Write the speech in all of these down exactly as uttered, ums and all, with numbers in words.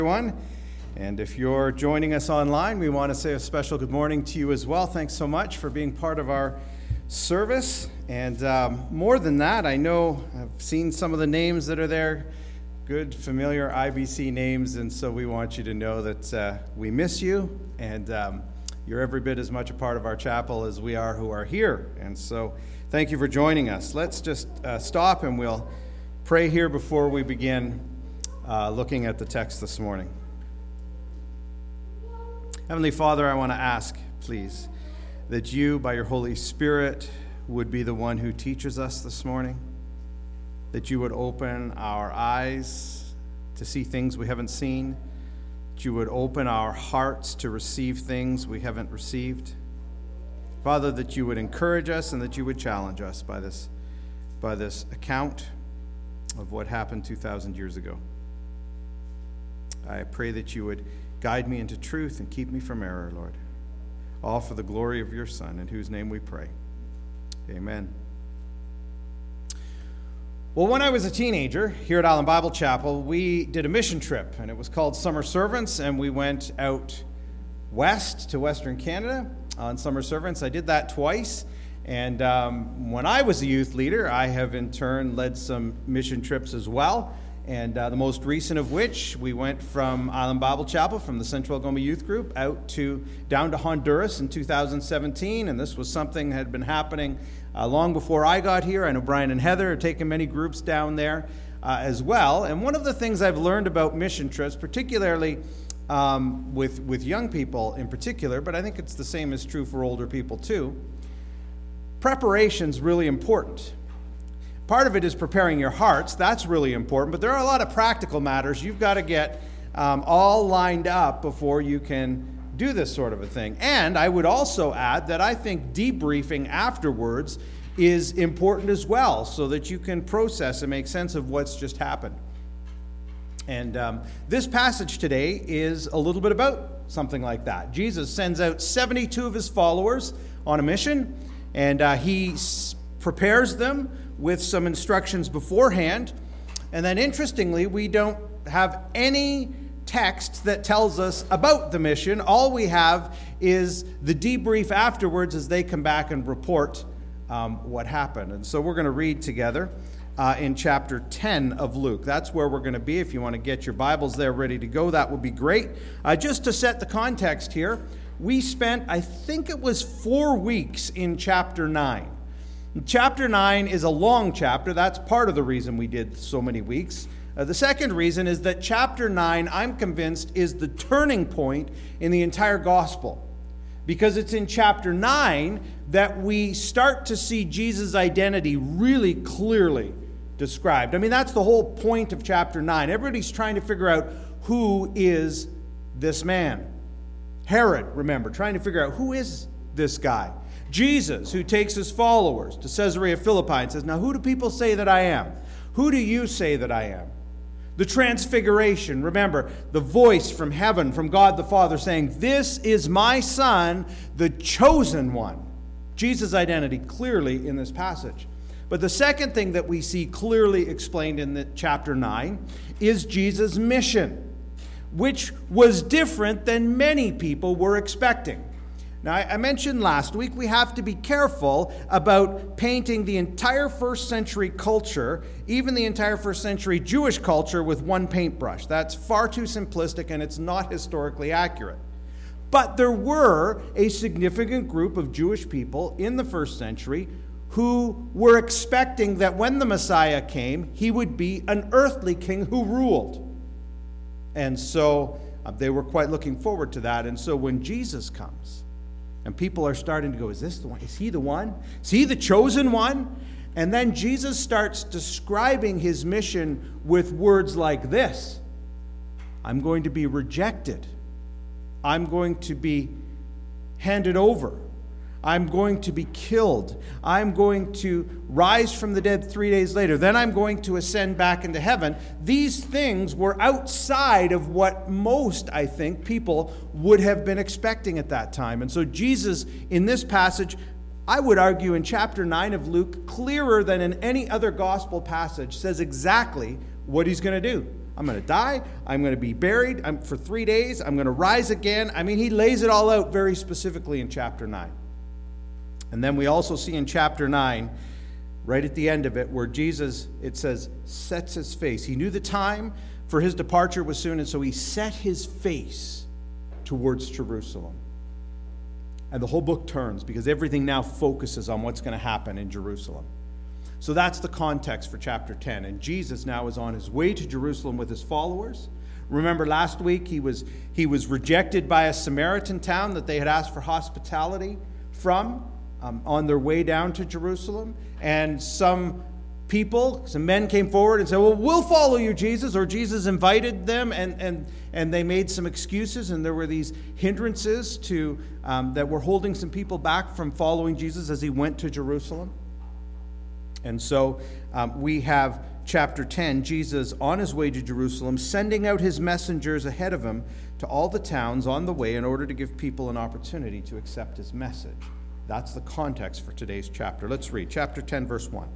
Everyone, and if you're joining us online, we want to say a special good morning to you as well. Thanks so much for being part of our service. And um, more than that, I know I've seen some of the names that are there, good, familiar I B C names, and so we want you to know that uh, we miss you, and um, you're every bit as much a part of our chapel as we are who are here. And so thank you for joining us. Let's just uh, stop and we'll pray here before we begin Uh, looking at the text this morning. Heavenly Father, I want to ask, please, that you, by your Holy Spirit, would be the one who teaches us this morning, that you would open our eyes to see things we haven't seen, that you would open our hearts to receive things we haven't received. Father, that you would encourage us and that you would challenge us by this, by this account of what happened two thousand years ago. I pray that you would guide me into truth and keep me from error, Lord. All for the glory of your Son, in whose name we pray. Amen. Well, when I was a teenager here at Island Bible Chapel, we did a mission trip, and it was called Summer Servants, and we went out west to Western Canada on Summer Servants. I did that twice, and um, when I was a youth leader, I have in turn led some mission trips as well. And uh, the most recent of which, we went from Island Bible Chapel, from the Central Algoma Youth Group, out to down to Honduras in two thousand seventeen. And this was something that had been happening uh, long before I got here. I know Brian and Heather have taken many groups down there uh, as well. And one of the things I've learned about mission trips, particularly um, with, with young people in particular, but I think it's the same is true for older people too, preparation's really important. Part of it is preparing your hearts. That's really important. But there are a lot of practical matters you've got to get um, all lined up before you can do this sort of a thing. And I would also add that I think debriefing afterwards is important as well, so that you can process and make sense of what's just happened. And um, this passage today is a little bit about something like that. Jesus sends out seventy-two of his followers on a mission, and uh, he s- prepares them with some instructions beforehand. And then interestingly, we don't have any text that tells us about the mission. All we have is the debrief afterwards as they come back and report um, what happened. And so we're going to read together uh, in chapter ten of Luke. That's where we're going to be. If you want to get your Bibles there ready to go, that would be great. Uh, just to set the context here, we spent, I think it was four weeks in chapter nine. Chapter nine is a long chapter. That's part of the reason we did so many weeks. Uh, the second reason is that chapter nine, I'm convinced, is the turning point in the entire gospel. Because it's in chapter nine that we start to see Jesus' identity really clearly described. I mean, that's the whole point of chapter nine. Everybody's trying to figure out who is this man. Herod, remember, trying to figure out who is this guy. Jesus, who takes his followers to Caesarea Philippi and says, now who do people say that I am? Who do you say that I am? The transfiguration, remember, the voice from heaven, from God the Father saying, this is my Son, the chosen one. Jesus' identity clearly in this passage. But the second thing that we see clearly explained in the chapter nine is Jesus' mission, which was different than many people were expecting. Now, I mentioned last week we have to be careful about painting the entire first century culture, even the entire first century Jewish culture, with one paintbrush. That's far too simplistic and it's not historically accurate. But there were a significant group of Jewish people in the first century who were expecting that when the Messiah came, he would be an earthly king who ruled. And so uh, they were quite looking forward to that. And so when Jesus comes, and people are starting to go, is this the one? Is he the one? Is he the chosen one? And then Jesus starts describing his mission with words like this. I'm going to be rejected. I'm going to be handed over. I'm going to be killed. I'm going to rise from the dead three days later. Then I'm going to ascend back into heaven. These things were outside of what most, I think, people would have been expecting at that time. And so Jesus, in this passage, I would argue in chapter nine of Luke, clearer than in any other gospel passage, says exactly what he's going to do. I'm going to die. I'm going to be buried I'm, for three days. I'm going to rise again. I mean, he lays it all out very specifically in chapter nine. And then we also see in chapter nine, right at the end of it, where Jesus, it says, sets his face. He knew the time for his departure was soon, and so he set his face towards Jerusalem. And the whole book turns because everything now focuses on what's going to happen in Jerusalem. So that's the context for chapter ten. And Jesus now is on his way to Jerusalem with his followers. Remember last week he was, he was rejected by a Samaritan town that they had asked for hospitality from um, on their way down to Jerusalem. And some people, some men came forward and said, well, we'll follow you, Jesus. Or Jesus invited them, and and and they made some excuses, and there were these hindrances to um, that were holding some people back from following Jesus as he went to Jerusalem. And so um, we have chapter ten, Jesus on his way to Jerusalem, sending out his messengers ahead of him to all the towns on the way in order to give people an opportunity to accept his message. That's the context for today's chapter. Let's read chapter ten, verse one.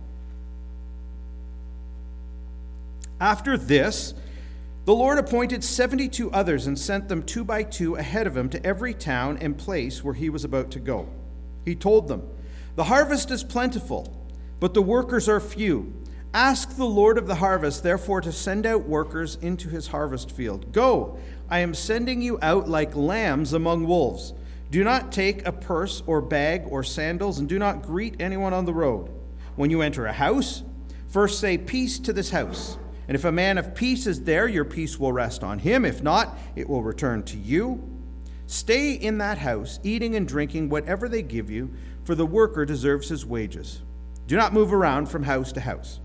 After this, the Lord appointed seventy-two others and sent them two by two ahead of him to every town and place where he was about to go. He told them, the harvest is plentiful, but the workers are few. Ask the Lord of the harvest, therefore, to send out workers into his harvest field. Go, I am sending you out like lambs among wolves. Do not take a purse or bag or sandals, and do not greet anyone on the road. When you enter a house, first say, peace to this house. And if a man of peace is there, your peace will rest on him. If not, it will return to you. Stay in that house, eating and drinking whatever they give you, for the worker deserves his wages. Do not move around from house to house.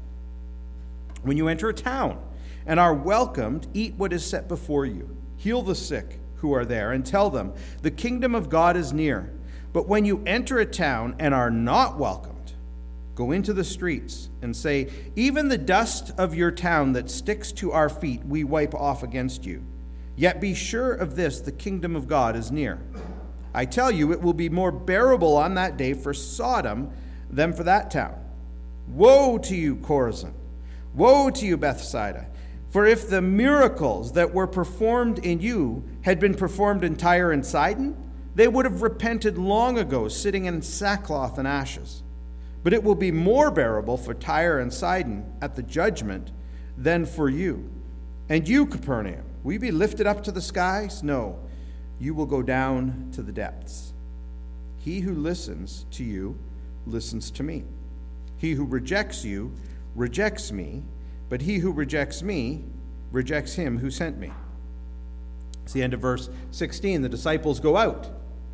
When you enter a town and are welcomed, eat what is set before you. Heal the sick who are there, and tell them, the kingdom of God is near. But when you enter a town and are not welcomed, go into the streets and say, even the dust of your town that sticks to our feet we wipe off against you. Yet be sure of this, the kingdom of God is near. I tell you, it will be more bearable on that day for Sodom than for that town. Woe to you, Chorazin! Woe to you, Bethsaida! For if the miracles that were performed in you had been performed in Tyre and Sidon, they would have repented long ago, sitting in sackcloth and ashes. But it will be more bearable for Tyre and Sidon at the judgment than for you. And you, Capernaum, will you be lifted up to the skies? No, you will go down to the depths. He who listens to you listens to me. He who rejects you rejects me, but he who rejects me rejects him who sent me. It's the end of verse sixteen. The disciples go out,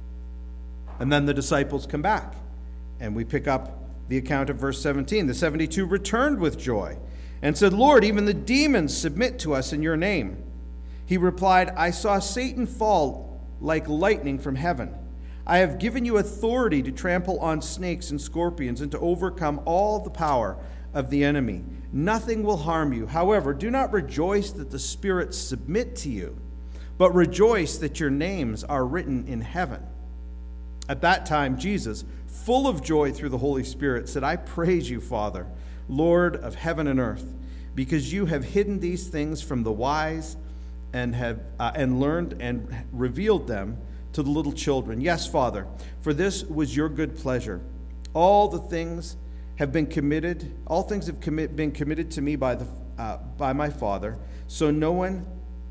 and then the disciples come back. And we pick up the account of verse seventeen. The seventy-two returned with joy and said, Lord, even the demons submit to us in your name. He replied, I saw Satan fall like lightning from heaven. I have given you authority to trample on snakes and scorpions and to overcome all the power of the enemy. Nothing will harm you. However, do not rejoice that the spirits submit to you, but rejoice that your names are written in heaven. At that time, Jesus, full of joy through the Holy Spirit, said, I praise you, Father, Lord of heaven and earth, because you have hidden these things from the wise and have uh, and learned and revealed them to the little children. Yes, Father, for this was your good pleasure. All the things have been committed, all things have commit, been committed to me by the uh, by my Father, so no one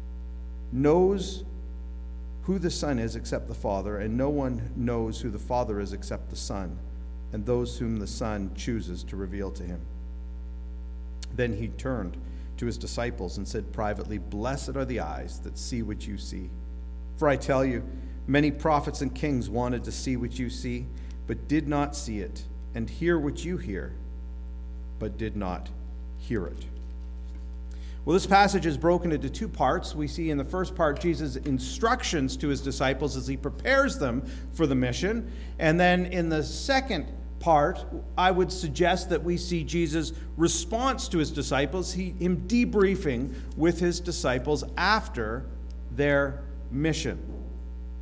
knows who the Son is except the Father, and no one knows who the Father is except the Son, and those whom the Son chooses to reveal to him. Then he turned to his disciples and said privately, Blessed are the eyes that see what you see. For I tell you, many prophets and kings wanted to see what you see, but did not see it, and hear what you hear, but did not hear it. Well, this passage is broken into two parts. We see in the first part Jesus' instructions to his disciples as he prepares them for the mission. And then in the second part, I would suggest that we see Jesus' response to his disciples, he, him debriefing with his disciples after their mission.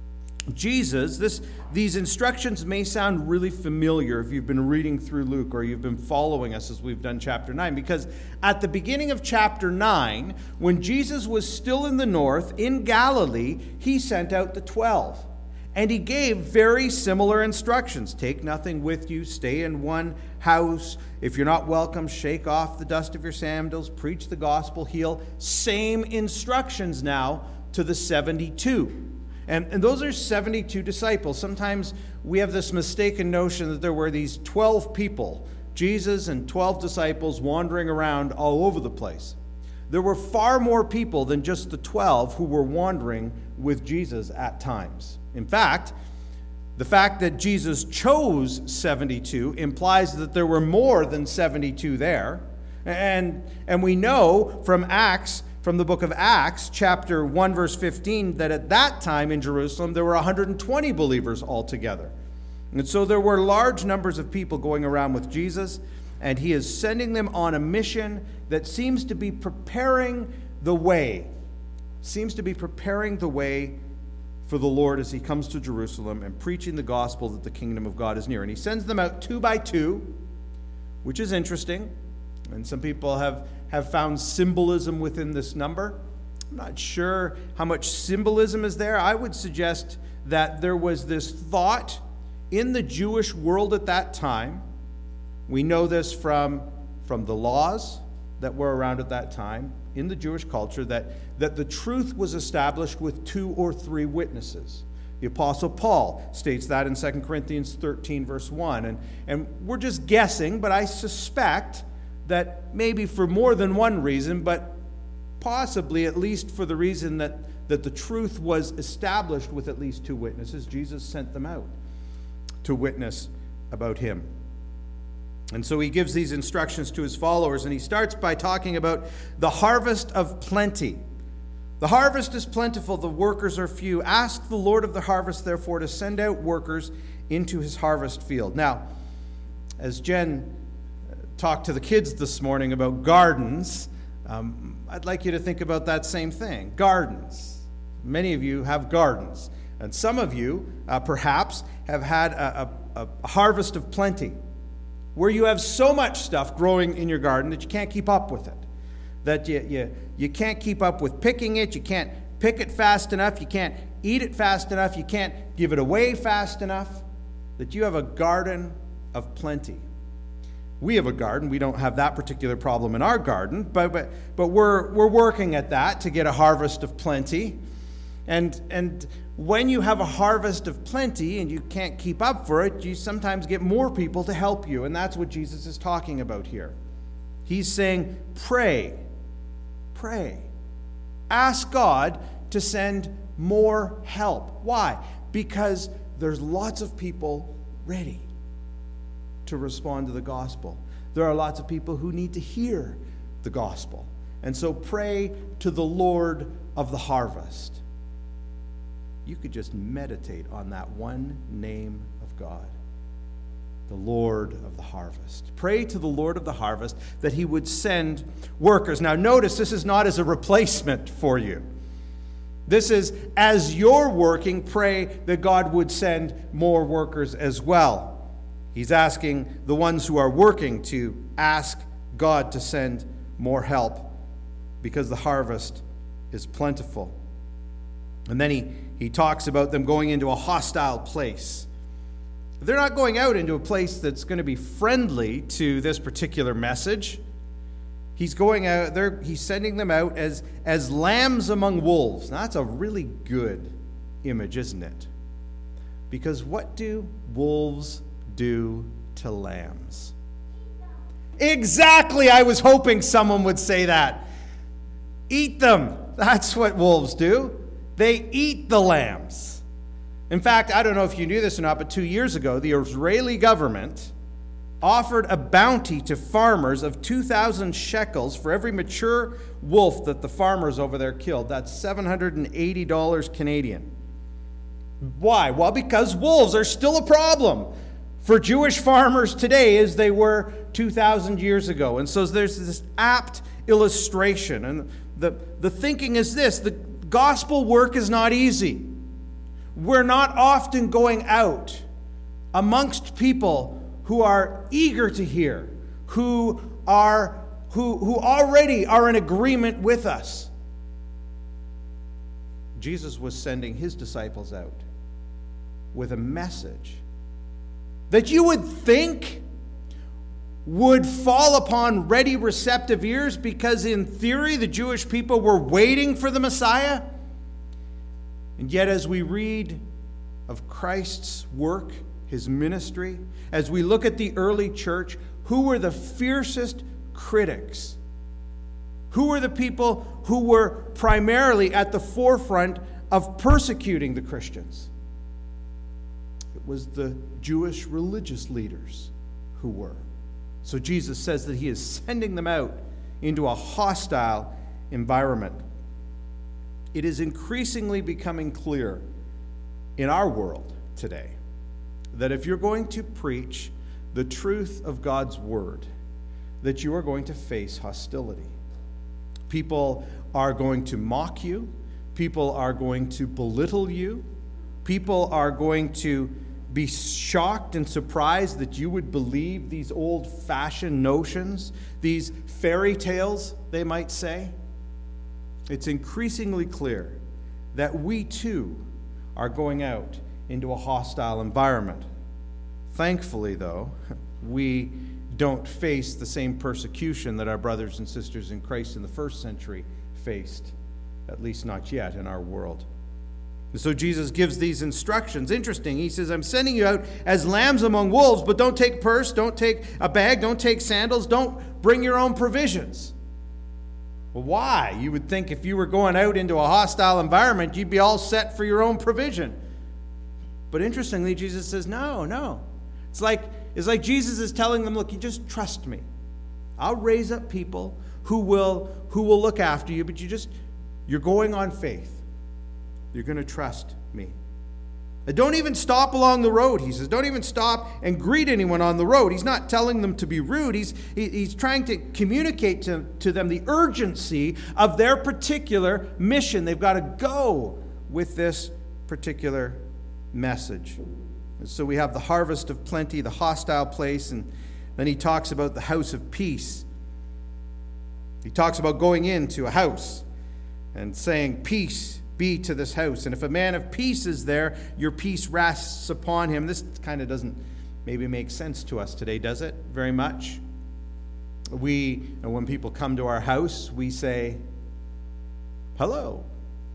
Jesus, this, these instructions may sound really familiar if you've been reading through Luke or you've been following us as we've done chapter nine, because at the beginning of chapter nine, when Jesus was still in the north, in Galilee, he sent out the twelve. And he gave very similar instructions. Take nothing with you, stay in one house. If you're not welcome, shake off the dust of your sandals, preach the gospel, heal. Same instructions now to the seventy-two. And, and those are seventy-two disciples. Sometimes we have this mistaken notion that there were these twelve people, Jesus and twelve disciples wandering around all over the place. There were far more people than just the twelve who were wandering with Jesus at times. In fact, the fact that Jesus chose seventy-two implies that there were more than seventy-two there. And, and we know from Acts, from the book of Acts, chapter one, verse fifteen, that at that time in Jerusalem, there were one hundred twenty believers altogether. And so there were large numbers of people going around with Jesus, and he is sending them on a mission that seems to be preparing the way, seems to be preparing the way for the Lord as he comes to Jerusalem and preaching the gospel that the kingdom of God is near. And he sends them out two by two, which is interesting. And some people have, have found symbolism within this number. I'm not sure how much symbolism is there. I would suggest that there was this thought in the Jewish world at that time. We know this from, from the laws that were around at that time in the Jewish culture, that, that the truth was established with two or three witnesses. The Apostle Paul states that in Second Corinthians thirteen, verse one. And, and we're just guessing, but I suspect that maybe for more than one reason, but possibly at least for the reason that, that the truth was established with at least two witnesses, Jesus sent them out to witness about him. And so he gives these instructions to his followers, and he starts by talking about the harvest of plenty. The harvest is plentiful, the workers are few. Ask the Lord of the harvest, therefore, to send out workers into his harvest field. Now, as Jen talked to the kids this morning about gardens, um, I'd like you to think about that same thing. Gardens. Many of you have gardens. And some of you, uh, perhaps, have had a, a, a harvest of plenty, where you have so much stuff growing in your garden that you can't keep up with it. That you, you, you can't keep up with picking it, you can't pick it fast enough, you can't eat it fast enough, you can't give it away fast enough, that you have a garden of plenty. We have a garden. We don't have that particular problem in our garden, but but, but we're, we're working at that to get a harvest of plenty. And and when you have a harvest of plenty and you can't keep up for it, you sometimes get more people to help you. And that's what Jesus is talking about here. He's saying, pray, pray. Ask God to send more help. Why? Because there's lots of people ready to respond to the gospel. There are lots of people who need to hear the gospel. And so pray to the Lord of the harvest. You could just meditate on that one name of God, the Lord of the harvest. Pray to the Lord of the harvest that he would send workers. Now notice, this is not as a replacement for you. This is, as you're working, pray that God would send more workers as well. He's asking the ones who are working to ask God to send more help because the harvest is plentiful. And then he, he talks about them going into a hostile place. They're not going out into a place that's going to be friendly to this particular message. He's going out there, he's sending them out as, as lambs among wolves. Now, that's a really good image, isn't it? Because what do wolves do to lambs? Exactly, I was hoping someone would say that. Eat them. That's what wolves do. They eat the lambs. In fact, I don't know if you knew this or not, but two years ago, the Israeli government offered a bounty to farmers of two thousand shekels for every mature wolf that the farmers over there killed. That's seven hundred eighty dollars Canadian. Why? Well, because wolves are still a problem for Jewish farmers today as they were two thousand years ago. And so there's this apt illustration. And the, the thinking is this: the gospel work is not easy. we're not often going out amongst people who are eager to hear, who are who, who already are in agreement with us. Jesus was sending his disciples out with a message that you would think would fall upon ready, receptive ears, because in theory the Jewish people were waiting for the Messiah. And yet as we read of Christ's work, his ministry, as we look at the early church, who were the fiercest critics? Who were the people who were primarily at the forefront of persecuting the Christians? It was the Jewish religious leaders who were. So Jesus says that he is sending them out into a hostile environment. It is increasingly becoming clear in our world today that if you're going to preach the truth of God's word, that you are going to face hostility. People are going to mock you. People are going to belittle you. People are going to be shocked and surprised that you would believe these old-fashioned notions, these fairy tales, they might say. It's increasingly clear that we too are going out into a hostile environment. Thankfully, though, we don't face the same persecution that our brothers and sisters in Christ in the first century faced, at least not yet in our world. And so Jesus gives these instructions. Interesting. He says, I'm sending you out as lambs among wolves, but don't take purse, don't take a bag, don't take sandals, don't bring your own provisions. Well, why? You would think if you were going out into a hostile environment, you'd be all set for your own provision. But interestingly, Jesus says, no, no. It's like, it's like Jesus is telling them, look, you just trust me. I'll raise up people who will, who will look after you, but you just, you're going on faith. You're going to trust me. And don't even stop along the road, he says. Don't even stop and greet anyone on the road. He's not telling them to be rude. He's, he, he's trying to communicate to, to them the urgency of their particular mission. They've got to go with this particular message. And so we have the harvest of plenty, the hostile place, and then he talks about the house of peace. He talks about going into a house and saying, peace be to this house. And if a man of peace is there, your peace rests upon him. This kind of doesn't maybe make sense to us today, does it? Very much. We, when people come to our house, we say, hello.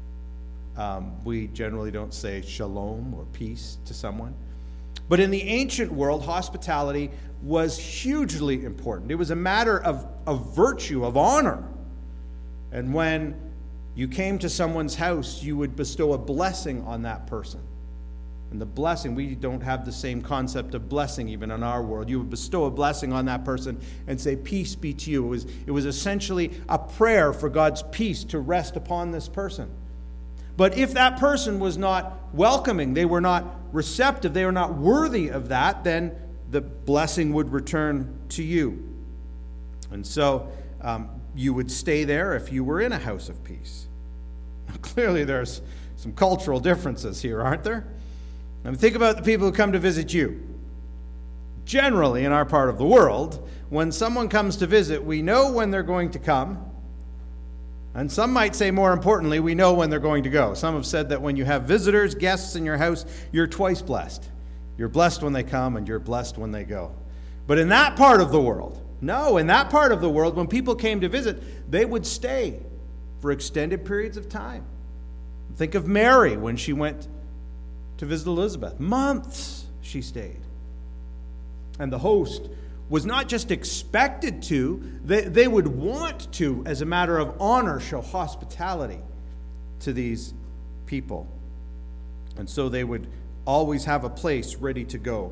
Um, we generally don't say shalom or peace to someone. But in the ancient world, hospitality was hugely important. It was a matter of, of virtue, of honor. And when you came to someone's house, you would bestow a blessing on that person. And the blessing, we don't have the same concept of blessing even in our world. You would bestow a blessing on that person and say, peace be to you. It was, it was essentially a prayer for God's peace to rest upon this person. But if that person was not welcoming, they were not receptive, they were not worthy of that, then the blessing would return to you. And so um, you would stay there if you were in a house of peace. Now, clearly there's some cultural differences here, aren't there? I mean, think about the people who come to visit you. Generally, in our part of the world, when someone comes to visit, we know when they're going to come. And some might say, more importantly, we know when they're going to go. Some have said that when you have visitors, guests in your house, you're twice blessed. You're blessed when they come and you're blessed when they go. But in that part of the world, no, in that part of the world, when people came to visit, they would stay for extended periods of time. Think of Mary when she went to visit Elizabeth. Months she stayed. And the host was not just expected to, they, they would want to, as a matter of honor, show hospitality to these people. And so they would always have a place ready to go.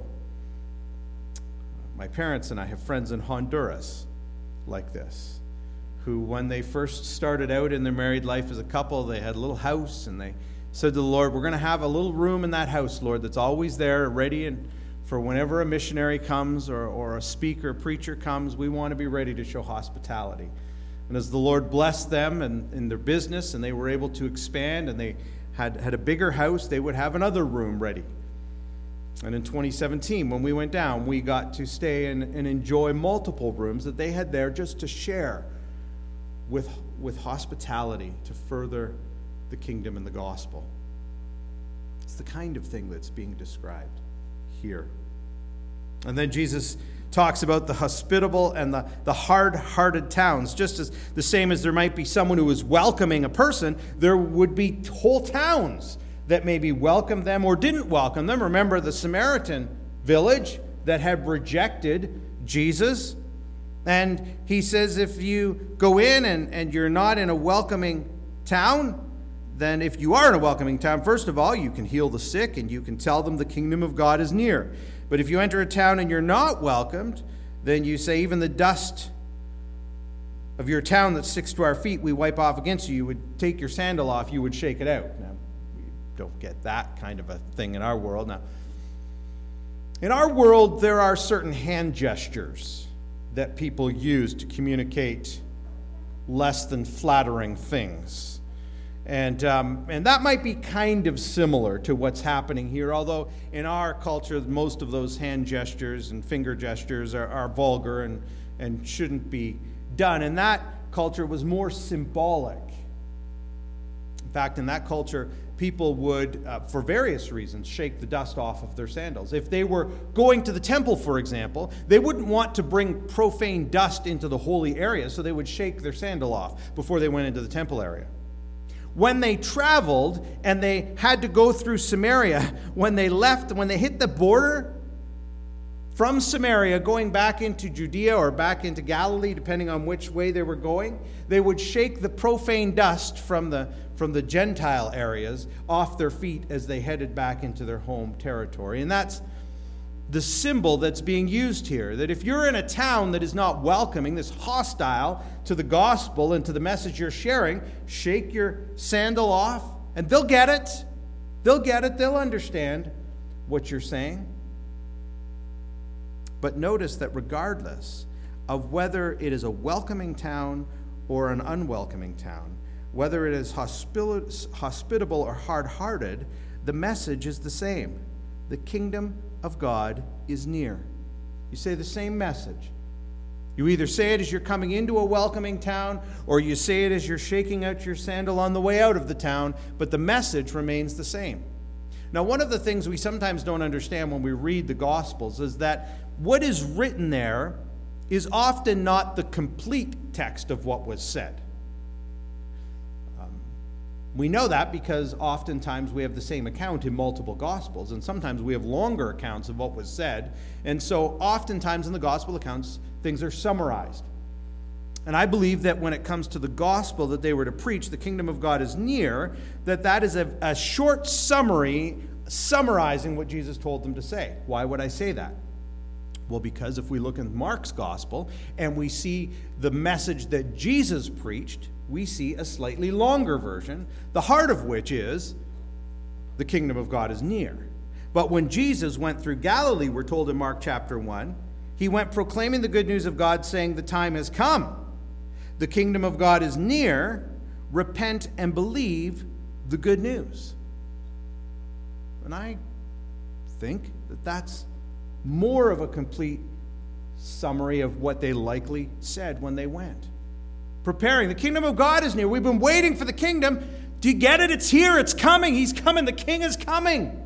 My parents and I have friends in Honduras like this, who when they first started out in their married life as a couple, they had a little house, and they said to the Lord, we're going to have a little room in that house, Lord, that's always there, ready and for whenever a missionary comes or, or a speaker, preacher comes, we want to be ready to show hospitality. And as the Lord blessed them and in their business, and they were able to expand, and they had, had a bigger house, they would have another room ready. And in twenty seventeen, when we went down, we got to stay and, and enjoy multiple rooms that they had there just to share with, with hospitality to further the kingdom and the gospel. It's the kind of thing that's being described here. And then Jesus talks about the hospitable and the, the hard-hearted towns. Just as the same as there might be someone who is welcoming a person, there would be whole towns that maybe welcomed them or didn't welcome them. Remember the Samaritan village that had rejected Jesus. And he says if you go in and, and you're not in a welcoming town, then if you are in a welcoming town, first of all, you can heal the sick and you can tell them the kingdom of God is near. But if you enter a town and you're not welcomed, then you say, even the dust of your town that sticks to our feet, we wipe off against you. You would take your sandal off, you would shake it out. Now, we don't get that kind of a thing in our world. Now, in our world, there are certain hand gestures that people use to communicate less than flattering things. And um, and that might be kind of similar to what's happening here, although in our culture, most of those hand gestures and finger gestures are, are vulgar and, and shouldn't be done. And that culture was more symbolic. In fact, in that culture, people would, uh, for various reasons, shake the dust off of their sandals. If they were going to the temple, for example, they wouldn't want to bring profane dust into the holy area, so they would shake their sandal off before they went into the temple area. When they traveled and they had to go through Samaria, when they left, when they hit the border from Samaria going back into Judea or back into Galilee, depending on which way they were going, they would shake the profane dust from the, from the Gentile areas off their feet as they headed back into their home territory. And that's the symbol that's being used here, that if you're in a town that is not welcoming, that's hostile to the gospel and to the message you're sharing, shake your sandal off, and they'll get it. They'll get it. They'll understand what you're saying. But notice that regardless of whether it is a welcoming town or an unwelcoming town, whether it is hospitable or hard-hearted, the message is the same. The kingdom of God is near. You say the same message. You either say it as you're coming into a welcoming town, or you say it as you're shaking out your sandal on the way out of the town, but the message remains the same. Now, one of the things we sometimes don't understand when we read the Gospels is that what is written there is often not the complete text of what was said. We know that because oftentimes we have the same account in multiple Gospels, and sometimes we have longer accounts of what was said. And so oftentimes in the Gospel accounts, things are summarized. And I believe that when it comes to the gospel that they were to preach, the kingdom of God is near, that that is a, a short summary summarizing what Jesus told them to say. Why would I say that? Well, because if we look in Mark's gospel and we see the message that Jesus preached, we see a slightly longer version, the heart of which is the kingdom of God is near. But when Jesus went through Galilee, we're told in Mark chapter one, he went proclaiming the good news of God, saying, the time has come. The kingdom of God is near. Repent and believe the good news. And I think that that's more of a complete summary of what they likely said when they went. Preparing. The kingdom of God is near. We've been waiting for the kingdom. Do you get it? It's here. It's coming. He's coming. The king is coming.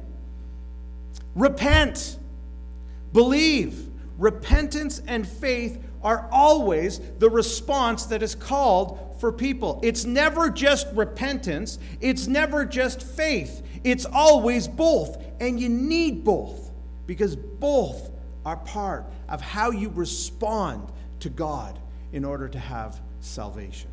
Repent. Believe. Repentance and faith are always the response that is called for people. It's never just repentance. It's never just faith. It's always both. And you need both, because both are part of how you respond to God in order to have salvation.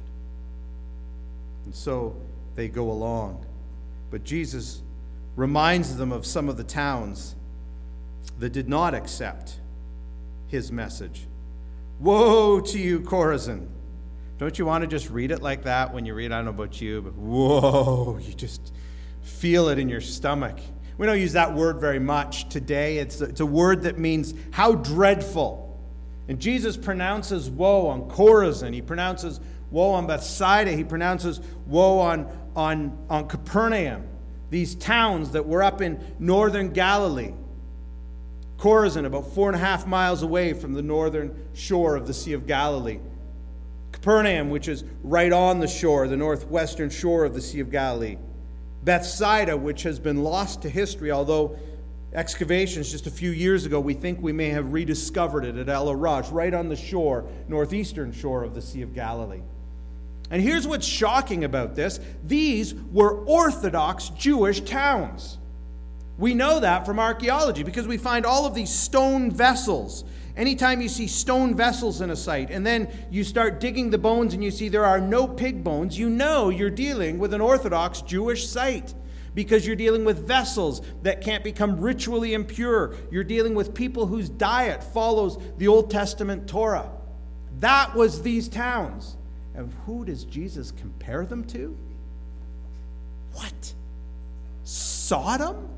And so they go along. But Jesus reminds them of some of the towns that did not accept his message. Woe to you, Chorazin. Don't you want to just read it like that when you read? I don't know about you, but whoa, you just feel it in your stomach. We don't use that word very much today. It's, it's a word that means how dreadful. And Jesus pronounces woe on Chorazin. He pronounces woe on Bethsaida. He pronounces woe on, on, on Capernaum. these towns that were up in northern Galilee. Chorazin, about four and a half miles away from the northern shore of the Sea of Galilee. Capernaum, which is right on the shore, the northwestern shore of the Sea of Galilee. Bethsaida, which has been lost to history, although excavations just a few years ago, we think we may have rediscovered it at El Araj, right on the shore, northeastern shore of the Sea of Galilee. And here's what's shocking about this. These were Orthodox Jewish towns. We know that from archaeology because we find all of these stone vessels. Anytime you see stone vessels in a site, and then you start digging the bones and you see there are no pig bones, you know you're dealing with an Orthodox Jewish site because you're dealing with vessels that can't become ritually impure. You're dealing with people whose diet follows the Old Testament Torah. That was these towns. And who does Jesus compare them to? What? Sodom?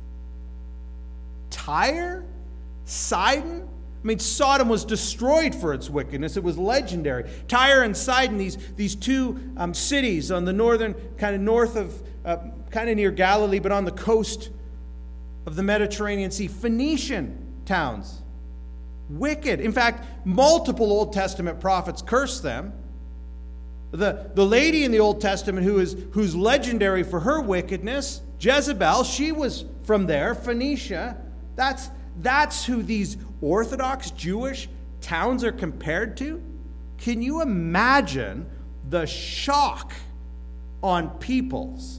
Tyre? Sidon? I mean, Sodom was destroyed for its wickedness. It was legendary. Tyre and Sidon, these, these two um, cities on the northern, kind of north of, uh, kind of near Galilee, but on the coast of the Mediterranean Sea, Phoenician towns. Wicked. In fact, multiple Old Testament prophets curse them. The, the lady in the Old Testament who is who's legendary for her wickedness, Jezebel, she was from there, Phoenicia. That's, that's who these Orthodox Jewish towns are compared to. Can you imagine the shock on people's?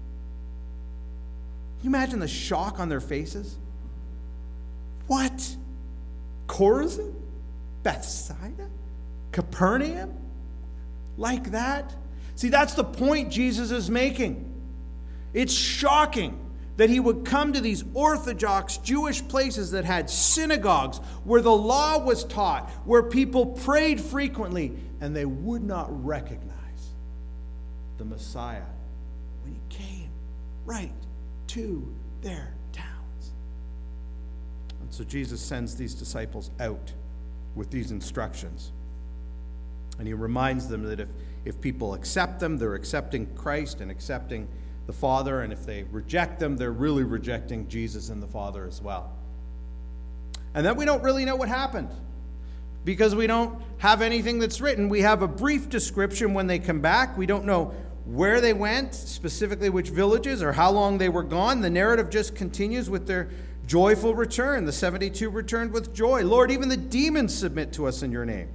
Can you imagine the shock on their faces? What? Chorazin? Bethsaida? Capernaum? Like that? See, that's the point Jesus is making. It's shocking that he would come to these Orthodox Jewish places that had synagogues, where the law was taught, where people prayed frequently, and they would not recognize the Messiah when he came right to their towns. And so Jesus sends these disciples out with these instructions. And he reminds them that if, if people accept them, they're accepting Christ and accepting the Father, and if they reject them, they're really rejecting Jesus and the Father as well. And then we don't really know what happened because we don't have anything that's written. We have a brief description when they come back. We don't know where they went, specifically which villages or how long they were gone. The narrative just continues with their joyful return. The seventy-two returned with joy. Lord, even the demons submit to us in your name.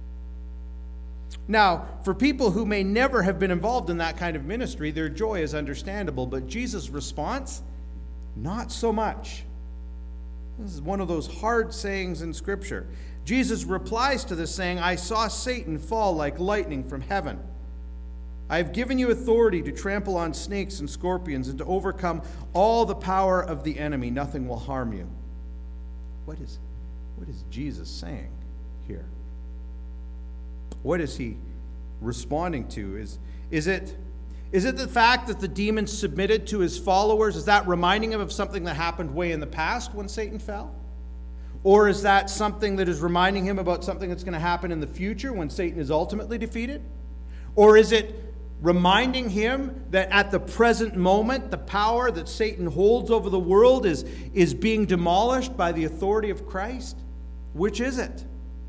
Now, for people who may never have been involved in that kind of ministry, their joy is understandable, but Jesus' response, not so much. This is one of those hard sayings in Scripture. Jesus replies to this saying, I saw Satan fall like lightning from heaven. I have given you authority to trample on snakes and scorpions and to overcome all the power of the enemy. Nothing will harm you. What is, what is Jesus saying here? What is he responding to? Is, is, it, is it the fact that the demons submitted to his followers? Is that reminding him of something that happened way in the past when Satan fell? Or is that something that is reminding him about something that's going to happen in the future when Satan is ultimately defeated? Or is it reminding him that at the present moment, the power that Satan holds over the world is, is being demolished by the authority of Christ? Which is it?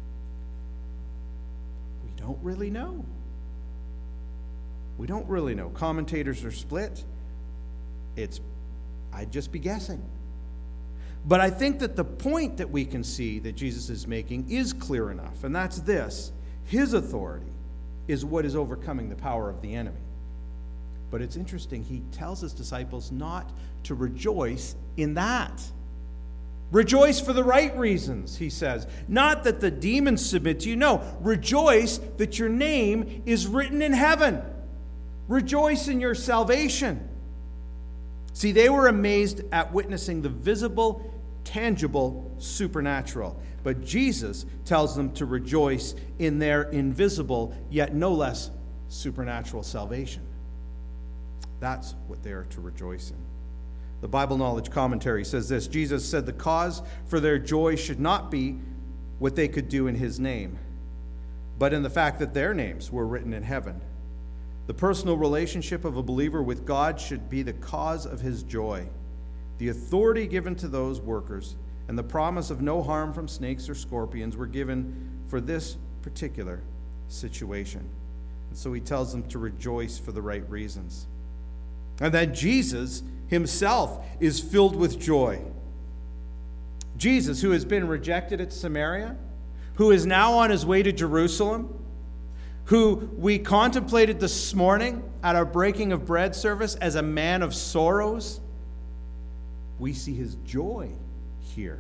Don't really know. We don't really know. Commentators are split. It's, I'd just be guessing. But I think that the point that we can see that Jesus is making is clear enough, and that's this. His authority is what is overcoming the power of the enemy. But it's interesting, he tells his disciples not to rejoice in that. Rejoice for the right reasons, he says. Not that the demons submit to you. No, rejoice that your name is written in heaven. Rejoice in your salvation. See, they were amazed at witnessing the visible, tangible, supernatural. But Jesus tells them to rejoice in their invisible, yet no less supernatural salvation. That's what they are to rejoice in. The Bible Knowledge Commentary says this: Jesus said the cause for their joy should not be what they could do in his name, but in the fact that their names were written in heaven. The personal relationship of a believer with God should be the cause of his joy. The authority given to those workers and the promise of no harm from snakes or scorpions were given for this particular situation. And so he tells them to rejoice for the right reasons. And then Jesus himself is filled with joy. Jesus, who has been rejected at Samaria, who is now on his way to Jerusalem, who we contemplated this morning at our breaking of bread service as a man of sorrows, we see his joy here.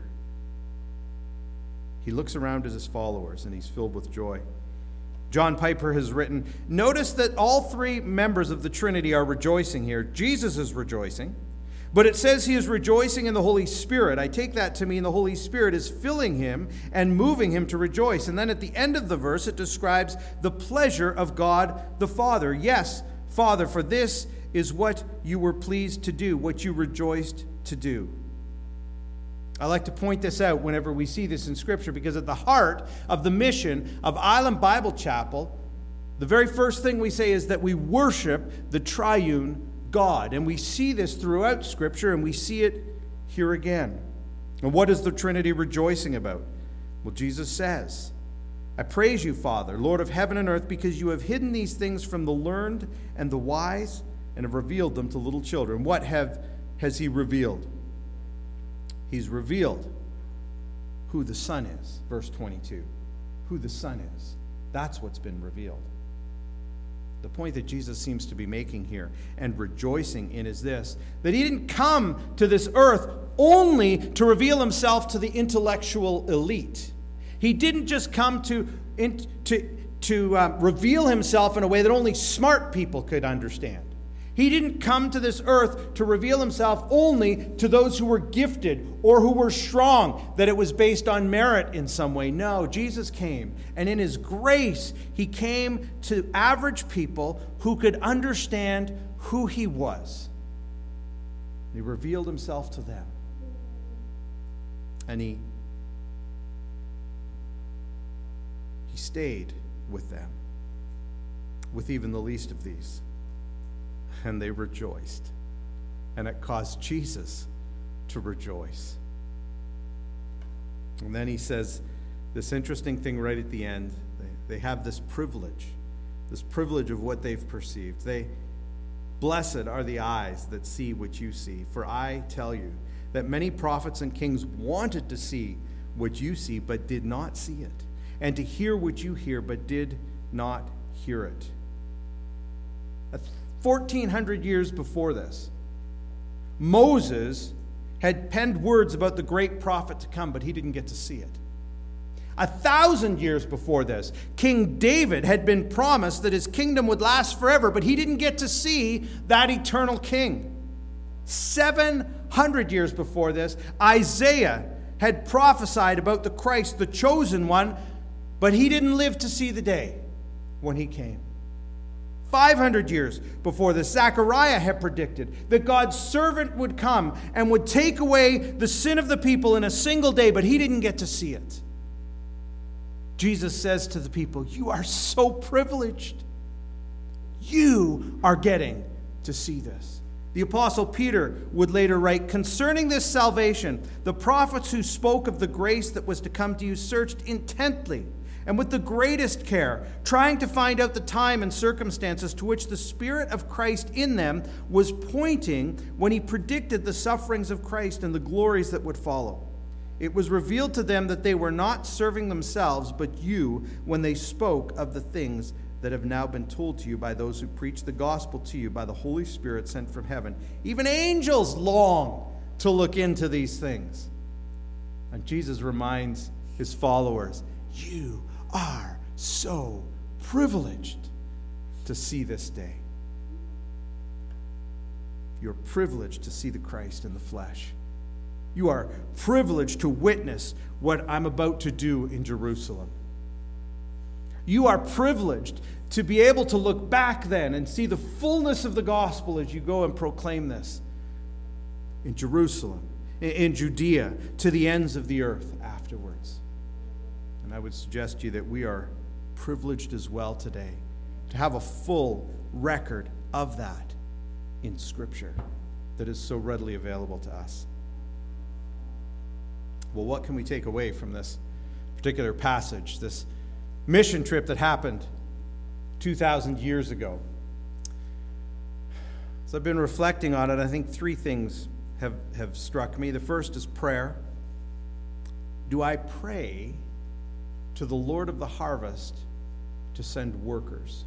He looks around at his followers and he's filled with joy. John Piper has written, notice that all three members of the Trinity are rejoicing here. Jesus is rejoicing, but it says he is rejoicing in the Holy Spirit. I take that to mean the Holy Spirit is filling him and moving him to rejoice. And then at the end of the verse, it describes the pleasure of God the Father. Yes, Father, for this is what you were pleased to do, what you rejoiced to do. I like to point this out whenever we see this in Scripture, because at the heart of the mission of Island Bible Chapel, the very first thing we say is that we worship the triune God. And we see this throughout Scripture, and we see it here again. And what is the Trinity rejoicing about? Well, Jesus says, I praise you, Father, Lord of heaven and earth, because you have hidden these things from the learned and the wise and have revealed them to little children. What have has he revealed? He's revealed who the Son is, verse twenty-two. Who the Son is. That's what's been revealed. The point that Jesus seems to be making here and rejoicing in is this, that he didn't come to this earth only to reveal himself to the intellectual elite. He didn't just come to, to, to uh, reveal himself in a way that only smart people could understand. He didn't come to this earth to reveal himself only to those who were gifted or who were strong, that it was based on merit in some way. No, Jesus came, and in his grace, he came to average people who could understand who he was. He revealed himself to them. And he, he stayed with them, with even the least of these. And they rejoiced. And it caused Jesus to rejoice. And then he says this interesting thing right at the end. They, they have this privilege, this privilege of what they've perceived. They, blessed are the eyes that see what you see. For I tell you that many prophets and kings wanted to see what you see, but did not see it. And to hear what you hear, but did not hear it. fourteen hundred years before this, Moses had penned words about the great prophet to come, but he didn't get to see it. A thousand years before this, King David had been promised that his kingdom would last forever, but he didn't get to see that eternal king. seven hundred years before this, Isaiah had prophesied about the Christ, the chosen one, but he didn't live to see the day when he came. five hundred years before this, Zechariah had predicted that God's servant would come and would take away the sin of the people in a single day, but he didn't get to see it. Jesus says to the people, you are so privileged. You are getting to see this. The Apostle Peter would later write, concerning this salvation, the prophets who spoke of the grace that was to come to you searched intently and with the greatest care, trying to find out the time and circumstances to which the Spirit of Christ in them was pointing when he predicted the sufferings of Christ and the glories that would follow. It was revealed to them that they were not serving themselves, but you, when they spoke of the things that have now been told to you by those who preach the gospel to you by the Holy Spirit sent from heaven. Even angels long to look into these things. And Jesus reminds his followers, you are so privileged to see this day. You're privileged to see the Christ in the flesh. You are privileged to witness what I'm about to do in Jerusalem. You are privileged to be able to look back then and see the fullness of the gospel as you go and proclaim this in Jerusalem, in Judea, to the ends of the earth afterwards. And I would suggest to you that we are privileged as well today to have a full record of that in Scripture that is so readily available to us. Well, what can we take away from this particular passage, this mission trip that happened two thousand years ago? So I've been reflecting on it. I think three things have, have struck me. The first is prayer. Do I pray to the Lord of the harvest to send workers?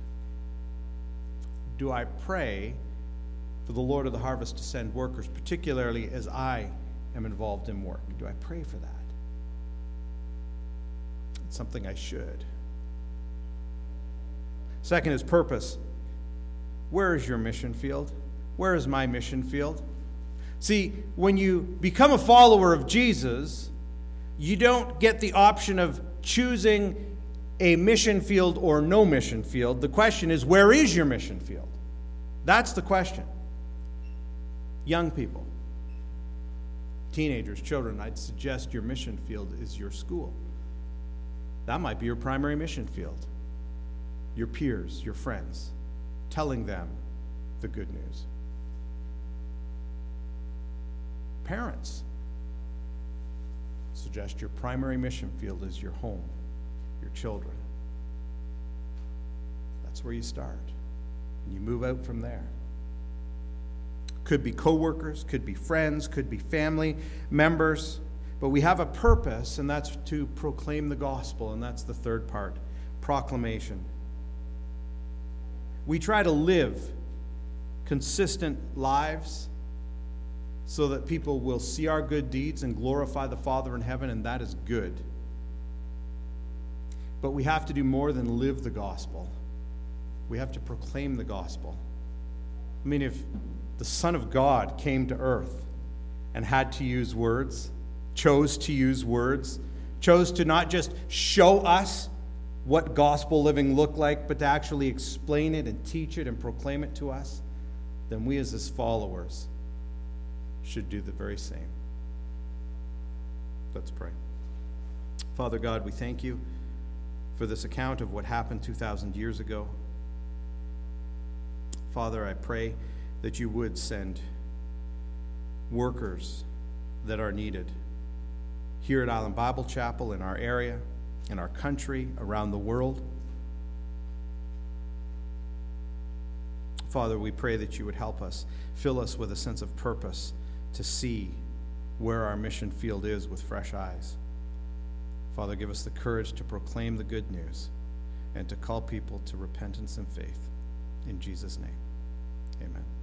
Do I pray for the Lord of the harvest to send workers, particularly as I am involved in work? Do I pray for that? It's something I should. Second is purpose. Where is your mission field? Where is my mission field? See, when you become a follower of Jesus, you don't get the option of choosing a mission field or no mission field. The question is, where is your mission field? That's the question. Young people, teenagers, children, I'd suggest your mission field is your school. That might be your primary mission field. Your peers, your friends, telling them the good news. Parents, suggest your primary mission field is your home, your children. That's where you start, and you move out from there. Could be coworkers, could be friends, could be family members, but we have a purpose, and that's to proclaim the gospel, and that's the third part, proclamation. We try to live consistent lives so that people will see our good deeds and glorify the Father in heaven, and that is good. But we have to do more than live the gospel. We have to proclaim the gospel. I mean, if the Son of God came to earth and had to use words, chose to use words, chose to not just show us what gospel living looked like, but to actually explain it and teach it and proclaim it to us, then we as his followers should do the very same. Let's pray. Father God, we thank you for this account of what happened two thousand years ago. Father, I pray that you would send workers that are needed here at Island Bible Chapel, in our area, in our country, around the world. Father, we pray that you would help us, fill us with a sense of purpose to see where our mission field is with fresh eyes. Father, give us the courage to proclaim the good news and to call people to repentance and faith. In Jesus' name, amen.